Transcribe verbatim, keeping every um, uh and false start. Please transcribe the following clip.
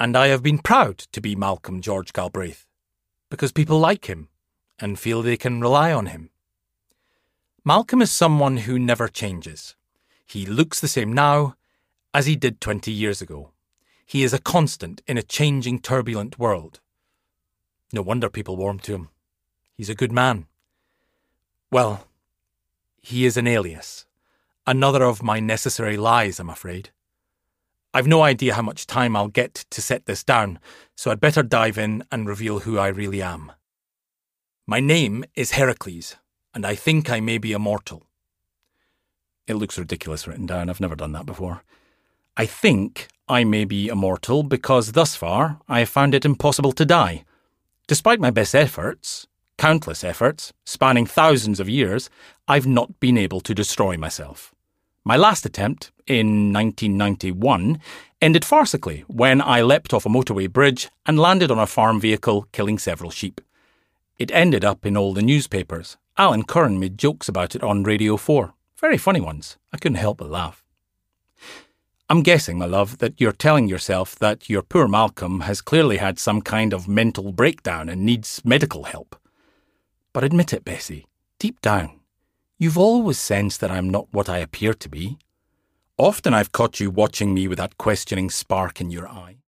And I have been proud to be Malcolm George Galbraith, because people like him and feel they can rely on him. Malcolm is someone who never changes. He looks the same now as he did twenty years ago. He is a constant in a changing, turbulent world. No wonder people warm to him. He's a good man. Well, he is an alias. Another of my necessary lies, I'm afraid. I've no idea how much time I'll get to set this down, so I'd better dive in and reveal who I really am. My name is Heracles, and I think I may be immortal. It looks ridiculous written down. I've never done that before. I think I may be immortal because thus far I have found it impossible to die. Despite my best efforts, countless efforts, spanning thousands of years, I've not been able to destroy myself. My last attempt, in nineteen ninety-one, ended farcically when I leapt off a motorway bridge and landed on a farm vehicle, killing several sheep. It ended up in all the newspapers. Alan Curran made jokes about it on Radio four. Very funny ones. I couldn't help but laugh. I'm guessing, my love, that you're telling yourself that your poor Malcolm has clearly had some kind of mental breakdown and needs medical help. But admit it, Bessie, deep down, you've always sensed that I'm not what I appear to be. Often I've caught you watching me with that questioning spark in your eye.